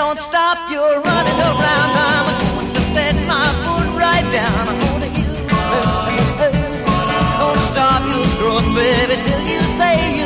don't stop your running around. I'm going to set my foot right down. I'm gonna you, gonna stop your growth, baby, till you say